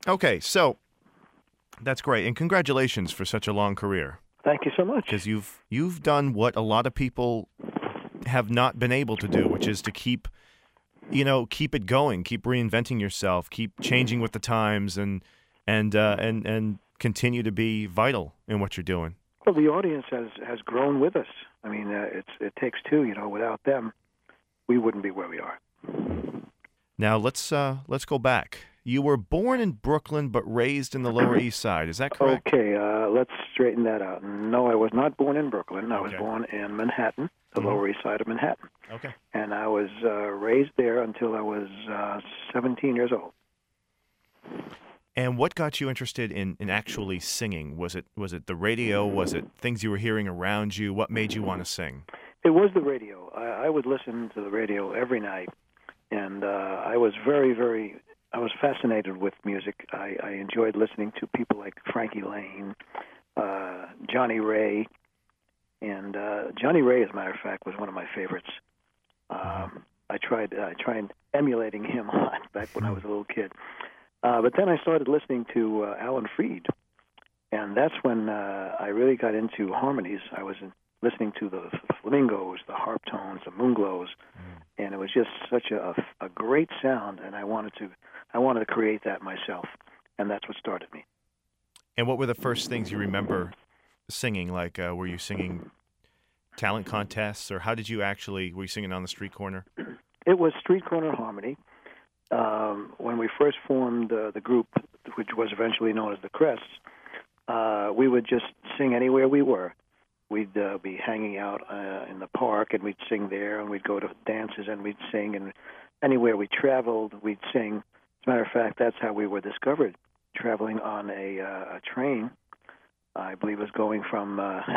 Okay, so that's great, and congratulations for such a long career. Thank you so much. Because you've done what a lot of people have not been able to do, which is to keep it going, keep reinventing yourself, keep changing with the times, and continue to be vital in what you're doing. Well, the audience has grown with us. I mean, it takes two. Without them, we wouldn't be where we are. Now let's go back. You were born in Brooklyn but raised in the Lower East Side. Is that correct? Okay, let's straighten that out. No, I was not born in Brooklyn. I was born in Manhattan, the Lower East Side of Manhattan. Okay. And I was raised there until I was 17 years old. And what got you interested in actually singing? Was it the radio? Was it things you were hearing around you? What made you want to sing? It was the radio. I would listen to the radio every night, and I was I was fascinated with music. I enjoyed listening to people like Frankie Lane, Johnny Ray, and Johnny Ray, as a matter of fact, was one of my favorites. I tried emulating him a lot back when I was a little kid. But then I started listening to Alan Freed, and that's when I really got into harmonies. I was listening to the flamingos, the harp tones, the moonglows, and it was just such a great sound, and I wanted to create that myself, and that's what started me. And what were the first things you remember singing? Like, were you singing talent contests, or how did you were you singing on the street corner? It was street corner harmony. When we first formed the group, which was eventually known as the Crests, we would just sing anywhere we were. We'd be hanging out in the park, and we'd sing there, and we'd go to dances, and we'd sing, and anywhere we traveled, we'd sing. As a matter of fact, that's how we were discovered, traveling on a train. I believe it was going from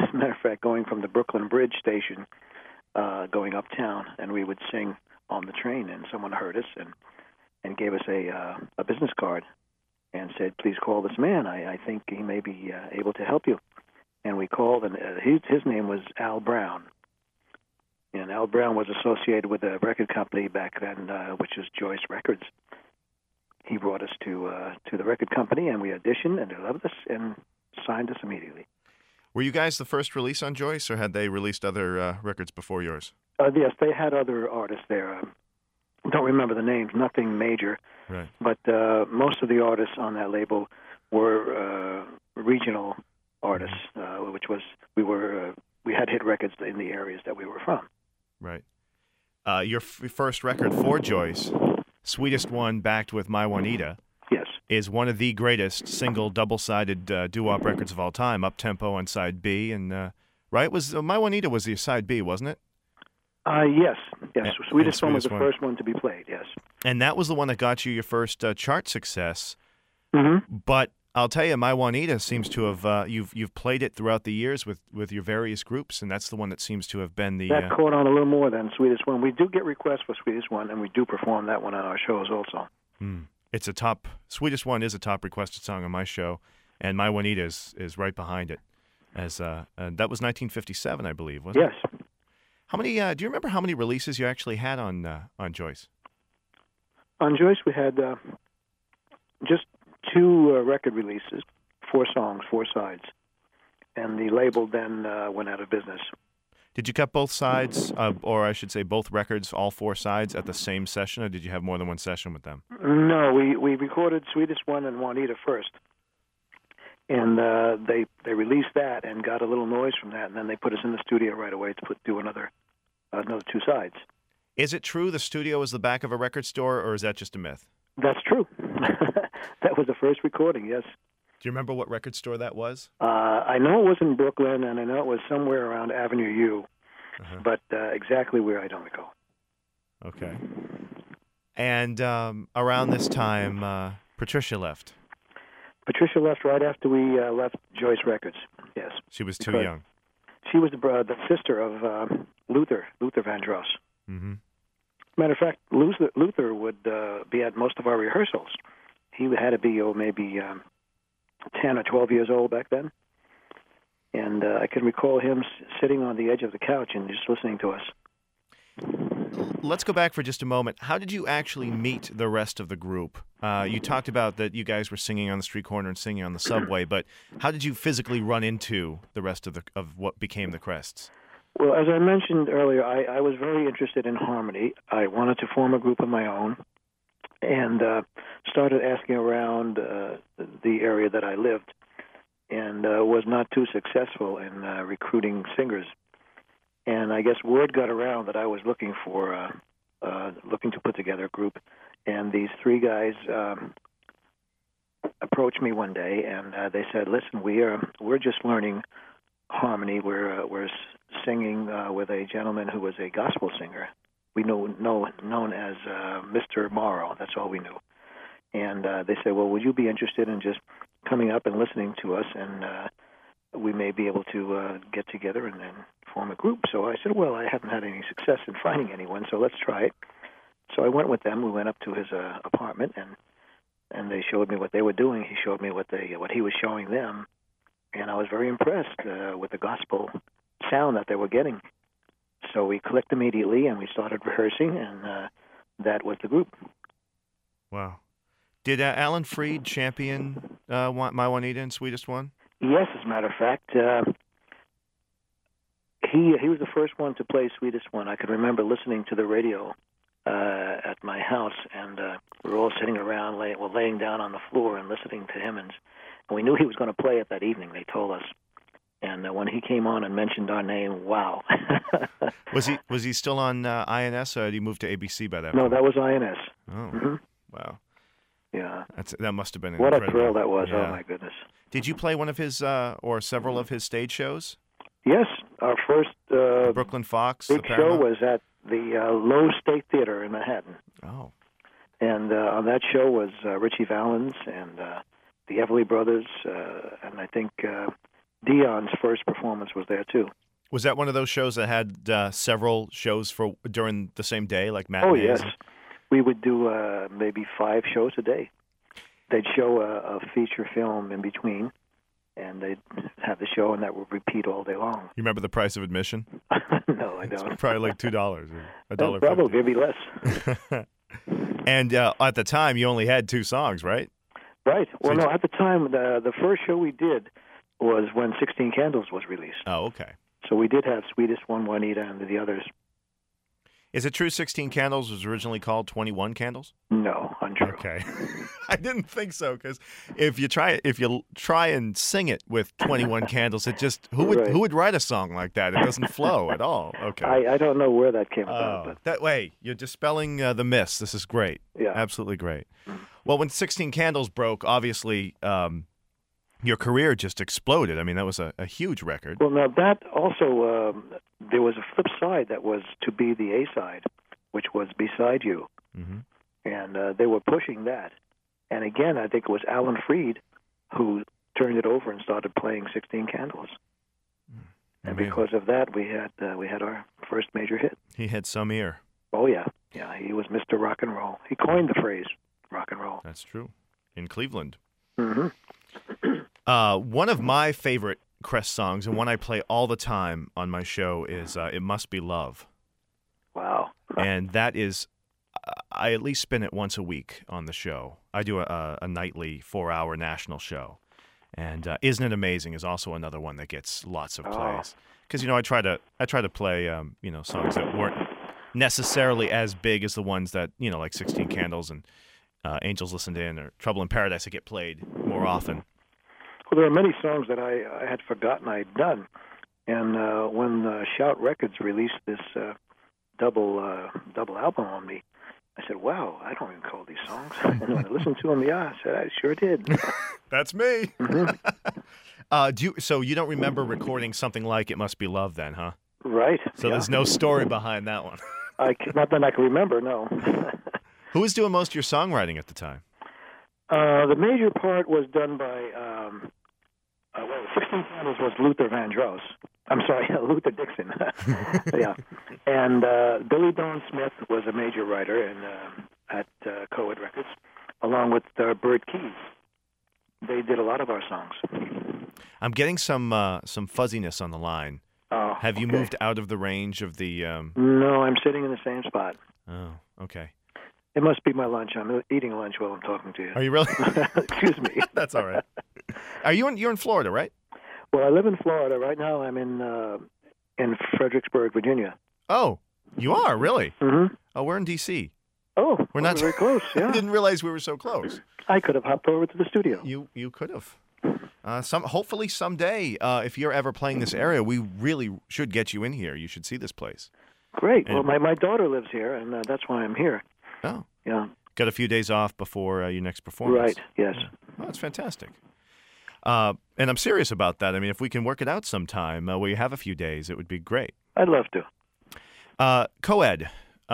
the Brooklyn Bridge station, going uptown, and we would sing on the train, and someone heard us and gave us a business card and said, "Please call this man. I think he may be able to help you." And we called, and his name was Al Brown. And Al Brown was associated with a record company back then, which was Joyce Records. He brought us to the record company, and we auditioned, and they loved us and signed us immediately. Were you guys the first release on Joyce, or had they released other records before yours? Yes, they had other artists there. Don't remember the names, nothing major. Right. But most of the artists on that label were regional artists, which was we had hit records in the areas that we were from. Right. Your first record for Joyce, Sweetest One, backed with My Juanita, yes, is one of the greatest single double-sided doo-wop records of all time. Up tempo on side B, and right, was My Juanita was the side B, wasn't it? Yes. Sweetest One was the first one to be played, yes. And that was the one that got you your first chart success. Mm-hmm. But I'll tell you, My Juanita seems to have, you've played it throughout the years with your various groups, and that's the one that seems to have been the... That caught on a little more than Sweetest One. We do get requests for Sweetest One, and we do perform that one on our shows also. It's Sweetest One is a top requested song on my show, and My Juanita is right behind it. That was 1957, I believe, wasn't it? Yes. How many? Do you remember how many releases you actually had on Joyce? On Joyce, we had just 2 record releases, 4 songs, 4 sides, and the label then went out of business. Did you cut both sides, or I should say both records, all 4 sides, at the same session, or did you have more than one session with them? No, we recorded Sweetest One and Juanita first, and they released that and got a little noise from that, and then they put us in the studio right away to do another 2 sides. Is it true the studio is the back of a record store, or is that just a myth? That's true. That was the first recording, yes. Do you remember what record store that was? I know it was in Brooklyn, and I know it was somewhere around Avenue U, but exactly where I don't recall. Okay. And around this time, Patricia left. Patricia left right after we left Joyce Records, yes. She was too young. She was the sister of Luther Vandross. Mm-hmm. Matter of fact, Luther would be at most of our rehearsals. He had to be maybe 10 or 12 years old back then. And I can recall him sitting on the edge of the couch and just listening to us. Let's go back for just a moment. How did you actually meet the rest of the group? You talked about that you guys were singing on the street corner and singing on the subway, but how did you physically run into the rest of what became the Crests? Well, as I mentioned earlier, I was very interested in harmony. I wanted to form a group of my own, and started asking around the area that I lived, and was not too successful in recruiting singers. And I guess word got around that I was looking to put together a group, and these three guys approached me one day, and they said, "Listen, we're just learning harmony. We're singing with a gentleman who was a gospel singer. We known as Mr. Morrow. That's all we knew." And they said, "Well, would you be interested in just coming up and listening to us, and we may be able to get together and then form a group?" So I said, "Well, I haven't had any success in finding anyone, so let's try it." So I went with them. We went up to his apartment, and they showed me what they were doing. He showed me what he was showing them, and I was very impressed with the gospel sound that they were getting. So we clicked immediately, and we started rehearsing, and that was the group. Wow. Did Alan Freed champion My Juanita and Sweetest One? Yes, as a matter of fact, he was the first one to play Sweetest One. I can remember listening to the radio at my house, and we were all sitting around, laying down on the floor and listening to him, and we knew he was going to play it that evening. They told us, and when he came on and mentioned our name, wow! Was he still on INS, or had he moved to ABC by that No, point? that was INS. Oh, wow! Yeah, that must have been what incredible. a thrill that was! Yeah. Oh my goodness! Did you play one of his or several of his stage shows? Yes, our first The Brooklyn Fox, big the show Paramount? was at the Lowe State Theater in Manhattan. Oh, And on that show was Richie Valens and the Everly Brothers, and I think Dion's first performance was there too. was that one of those shows that had several shows during the same day, like matinees? Oh yes, we would do maybe 5 shows a day. They'd show a feature film in between, and they'd have the show, and that would repeat all day long. You remember the price of admission? No, I don't. Probably like $2 or $1.50. Probably maybe less. And at the time, you only had 2 songs, right? Right. Well, So no, at the time, the first show we did was when 16 Candles was released. Oh, okay. So we did have Sweetest One, Juanita, and the others. Is it true 16 Candles was originally called 21 Candles? No, untrue. Okay. I didn't think so, because if you try and sing it with 21 Candles, it just who would write a song like that? It doesn't flow at all. Okay. I don't know where that came about. But That way, you're dispelling the myths. This is great. Yeah. Absolutely great. Well, when 16 Candles broke, obviously your career just exploded. I mean, that was a huge record. Well, now that also, there was a flip side that was to be the A-side, which was Beside You. Mm-hmm. And they were pushing that. And again, I think it was Alan Freed who turned it over and started playing 16 Candles. And Amazing. because of that, we had our first major hit. He had some ear. Oh, yeah. Yeah, he was Mr. Rock and Roll. He coined the phrase rock and roll. That's true. In Cleveland. Mm-hmm. One of my favorite Crest songs, and one I play all the time on my show, is It Must Be Love. Wow. And that is, I at least spin it once a week on the show. I do a nightly 4-hour national show. And Isn't It Amazing is also another one that gets lots of plays. Because, I try to play, songs that weren't necessarily as big as the ones that, like 16 Candles and Angels Listened In or Trouble in Paradise that get played more often. Well, there are many songs that I had forgotten I'd done. And when Shout Records released this double album on me, I said, wow, I don't recall these songs. And when I listened to them, I said, I sure did. That's me. Mm-hmm. So you don't remember recording something like It Must Be Love then, huh? Right. So yeah. there's no story behind that one. Not that I can remember, no. Who was doing most of your songwriting at the time? The major part was done by, 16 Candles was Luther Vandross. I'm sorry, Luther Dixon. Yeah. And Billy Dawn Smith was a major writer at Coed Records, along with Bert Keys. They did a lot of our songs. I'm getting some fuzziness on the line. Oh, Have you okay. moved out of the range of the... No, I'm sitting in the same spot. Oh, okay. It must be my lunch. I'm eating lunch while I'm talking to you. Are you really? Excuse me. That's all right. You're in Florida, right? Well, I live in Florida. Right now I'm in Fredericksburg, Virginia. Oh, you are, really? Mm-hmm. Oh, we're in D.C. Oh, We're not very close, yeah. I didn't realize we were so close. I could have hopped over to the studio. You could have. Hopefully someday, if you're ever playing this area, we really should get you in here. You should see this place. Great. And- Well, my daughter lives here, and that's why I'm here. Oh. Yeah. Got a few days off before your next performance. Right, yes. Oh, that's fantastic. And I'm serious about that. I mean, if we can work it out sometime where you have a few days, it would be great. I'd love to. Coed,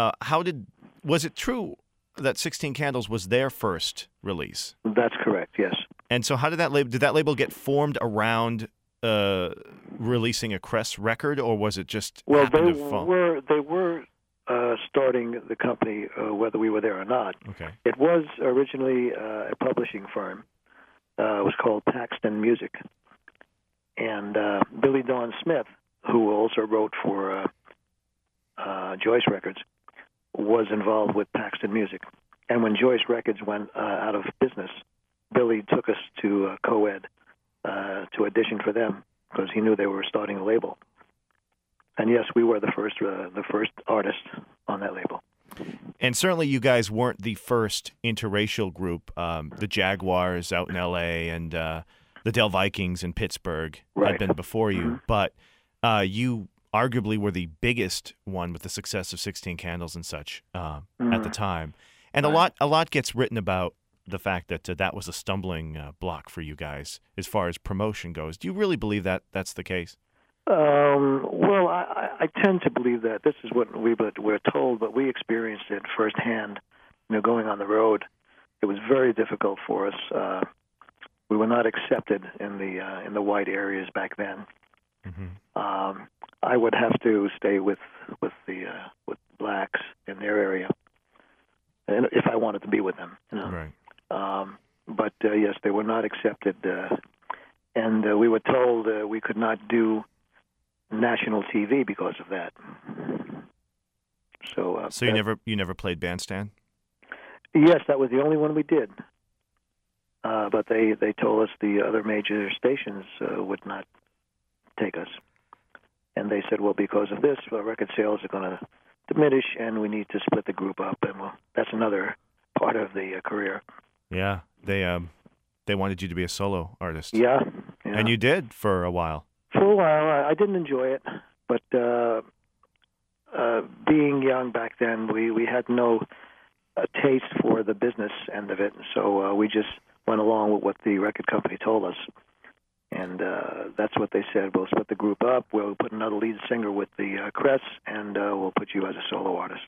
was it true that 16 Candles was their first release? That's correct, yes. And so how did that label get formed around releasing a Crest record, or was it just Well, happened they to fall? were starting the company whether we were there or not. Okay. It was originally a publishing firm. It was called Paxton Music. And Billy Dawn Smith, who also wrote for Joyce Records, was involved with Paxton Music. And when Joyce Records went out of business, Billy took us to Coed to audition for them because he knew they were starting a label. And yes, we were the first artist on that label. And certainly you guys weren't the first interracial group. The Jaguars out in L.A. and the Dell Vikings in Pittsburgh had been before you. Mm-hmm. But you arguably were the biggest one with the success of 16 Candles and such at the time. And a lot gets written about the fact that that was a stumbling block for you guys as far as promotion goes. Do you really believe that that's the case? Well, I tend to believe that. This is what we're told, but we experienced it firsthand. Going on the road, it was very difficult for us. We were not accepted in the white areas back then. Mm-hmm. I would have to stay with blacks in their area, and if I wanted to be with them. Right. But yes, they were not accepted, and we were told we could not do national TV because of that. So you never played bandstand? Yes, that was the only one we did. But they told us the other major stations would not take us. And they said, well, because of this, our record sales are going to diminish, and we need to split the group up. And well, that's another part of the career. Yeah, they wanted you to be a solo artist. Yeah. And you did for a while. For a while, I didn't enjoy it, but being young back then, we had no taste for the business end of it, so we just went along with what the record company told us. And that's what they said. We'll split the group up. We'll put another lead singer with the Crests, and we'll put you as a solo artist.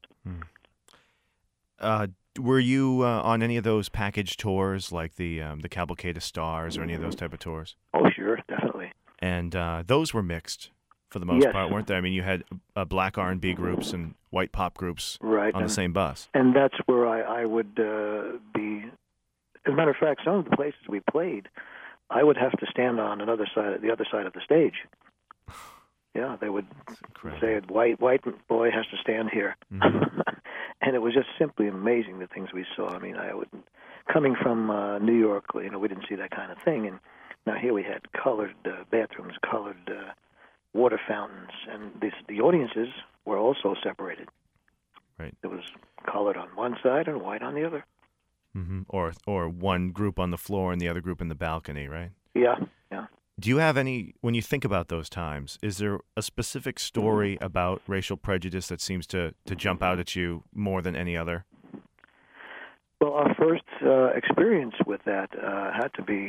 Were you on any of those package tours, like the Cavalcade of Stars, or any of those type of tours? Oh, sure, definitely. And those were mixed for the most part, weren't they? I mean, you had black R&B groups and white pop groups on the same bus. And that's where I would be. As a matter of fact, some of the places we played, I would have to stand on the other side of the stage. Yeah, they would say, white boy has to stand here. Mm-hmm. And it was just simply amazing, the things we saw. I mean, coming from New York, we didn't see that kind of thing. And now here we had colored bathrooms, colored water fountains, and the audiences were also separated. Right. It was colored on one side and white on the other. Mm-hmm. Or one group on the floor and the other group in the balcony, right? Yeah. Do you have any, when you think about those times, is there a specific story about racial prejudice that seems to jump out at you more than any other? Well, our first experience with that had to be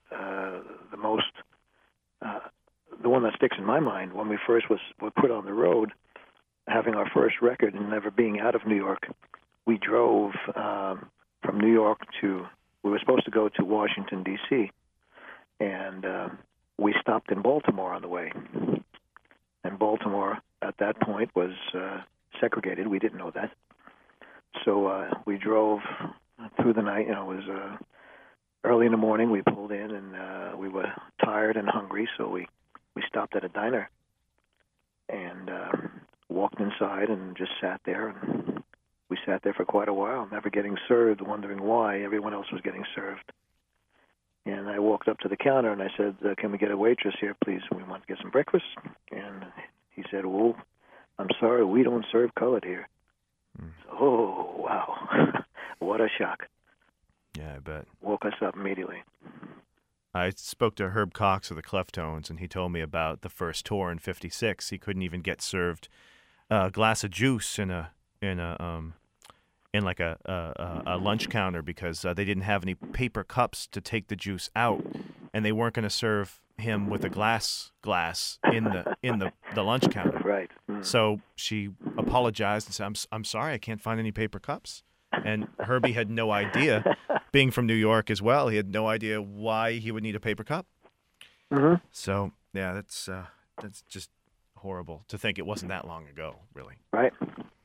the one that sticks in my mind when we first were put on the road, having our first record and never being out of New York. We drove from New York we were supposed to go to Washington, D.C., and we stopped in Baltimore on the way. And Baltimore, at that point, was segregated. We didn't know that. So we drove through the night. It was early in the morning. We pulled in, and we were tired and hungry, so we stopped at a diner and walked inside and just sat there and we sat there for quite a while, never getting served, wondering why everyone else was getting served. And I walked up to the counter and I said, "Can we get a waitress here, please? We want to get some breakfast." And he said, "Well, I'm sorry, we don't serve colored here." So, oh, wow. What a shock. Yeah, I bet. Woke us up immediately. I spoke to Herb Cox of the Cleftones, and he told me about the first tour in '56. He couldn't even get served a glass of juice in a lunch counter because they didn't have any paper cups to take the juice out, and they weren't going to serve him with a glass in the lunch counter. Right. So she apologized and said, I'm sorry, I can't find any paper cups." And Herbie had no idea, being from New York as well, he had no idea why he would need a paper cup. Mm-hmm. So, yeah, that's just horrible to think it wasn't that long ago, really. Right.